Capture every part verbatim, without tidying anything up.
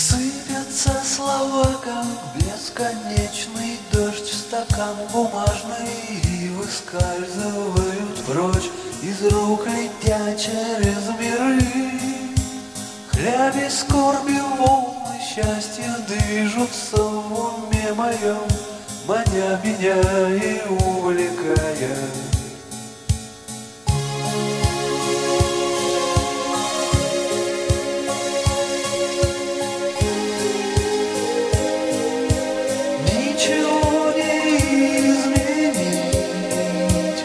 Сыпятся слова, как бесконечный дождь в стакан бумажный, и выскальзывают прочь из рук, летя через миры. Хля без скорби волны счастья движутся в уме моем, маня меня и увлекая. Ничего не изменить,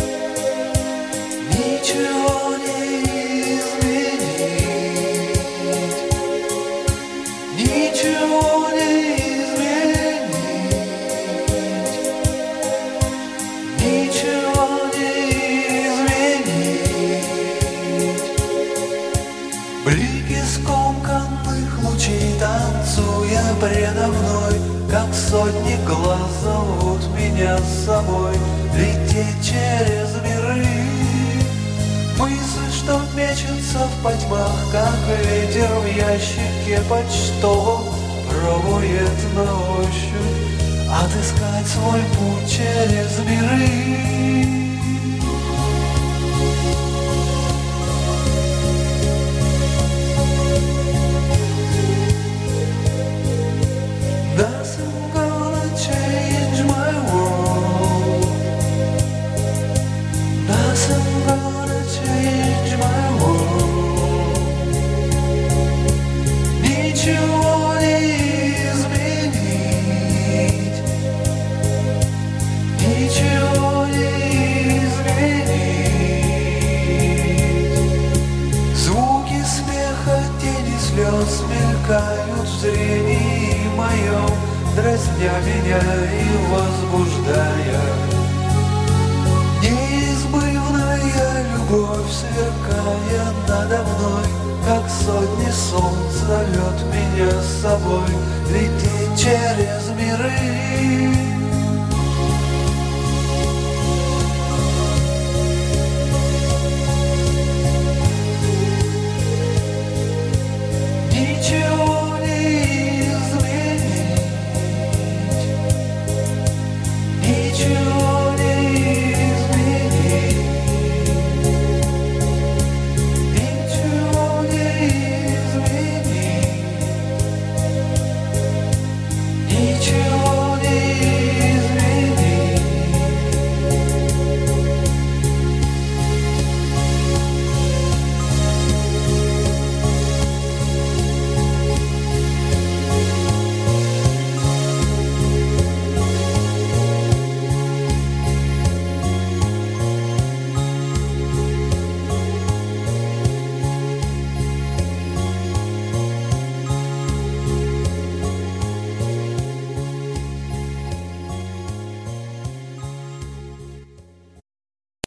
ничего не изменить, ничего не изменить, ничего не изменить. Блики скомканных лучей, танцуя предо мной, как сотни глаз зовут меня с собой лететь через миры. Мысль, что мечется в потьмах, как ветер в ящике почтовом, пробует на ощупь отыскать свой путь через миры. Ничего не изменить, ничего не изменить. Звуки смеха, тени слез мелькают в зрении моем, дразня меня и возбуждая. Неизбывная любовь, сверкая надо мной, как сотни солнц, зовет меня с собой лететь через миры.